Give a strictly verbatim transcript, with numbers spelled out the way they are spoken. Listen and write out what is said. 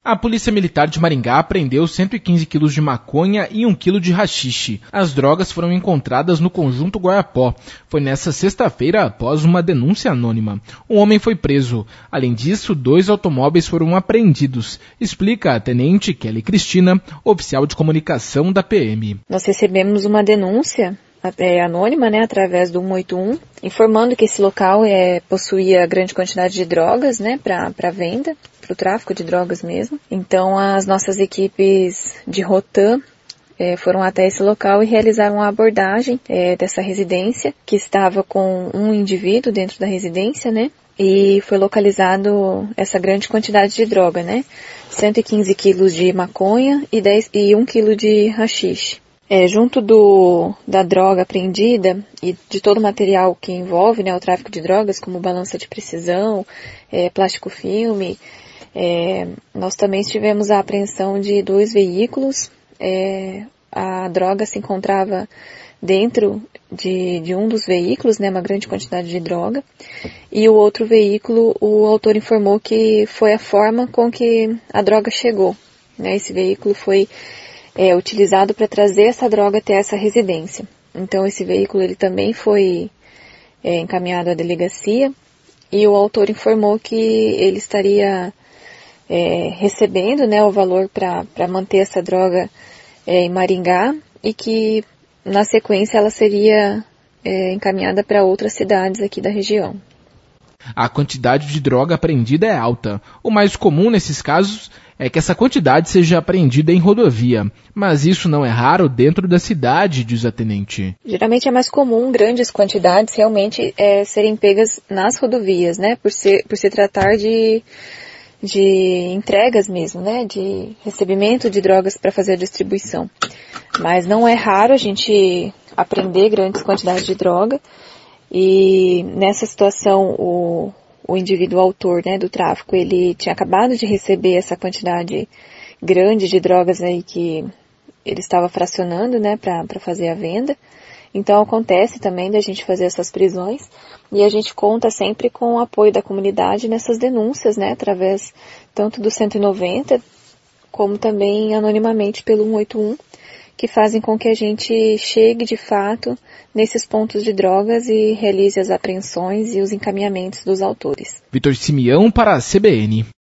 A Polícia Militar de Maringá apreendeu cento e quinze quilos de maconha e um quilo de haxixe. As drogas foram encontradas no conjunto Guaiapó. Foi nesta sexta-feira após uma denúncia anônima. Um homem foi preso. Além disso, dois automóveis foram apreendidos, explica a Tenente Kelly Cristina, oficial de comunicação da P M. Nós recebemos uma denúncia É, anônima, né, através do cento e oitenta e um, informando que esse local é, possuía grande quantidade de drogas, né, para venda, para o tráfico de drogas mesmo. Então, as nossas equipes de Rotan é, foram até esse local e realizaram a abordagem é, dessa residência, que estava com um indivíduo dentro da residência, né, e foi localizado essa grande quantidade de droga, né, cento e quinze quilos de maconha e, dez, e um quilo de haxixe. É, junto do, da droga apreendida e de todo o material que envolve, né, o tráfico de drogas, como balança de precisão, é, plástico filme, é, nós também tivemos a apreensão de dois veículos. É, a droga se encontrava dentro de, de um dos veículos, né, uma grande quantidade de droga, e o outro veículo, o autor informou que foi a forma com que a droga chegou, né, esse veículo foi É utilizado para trazer essa droga até essa residência. Então, esse veículo ele também foi é, encaminhado à delegacia e o autor informou que ele estaria é, recebendo, né, o valor para manter essa droga é, em Maringá e que, na sequência, ela seria é, encaminhada para outras cidades aqui da região. A quantidade de droga apreendida é alta. O mais comum nesses casos é que essa quantidade seja apreendida em rodovia, mas isso não é raro dentro da cidade, diz a tenente. Geralmente é mais comum grandes quantidades realmente é, serem pegas nas rodovias, né, por se, por se tratar de, de entregas mesmo, né, de recebimento de drogas para fazer a distribuição. Mas não é raro a gente apreender grandes quantidades de droga. E nessa situação, o, o indivíduo autor, né, do tráfico, ele tinha acabado de receber essa quantidade grande de drogas aí que ele estava fracionando, né, para fazer a venda. Então acontece também da gente fazer essas prisões e a gente conta sempre com o apoio da comunidade nessas denúncias, né, através tanto do cento e noventa como também anonimamente pelo cento e oitenta e um, que fazem com que a gente chegue de fato nesses pontos de drogas e realize as apreensões e os encaminhamentos dos autores. Vitor Simeão para a C B N.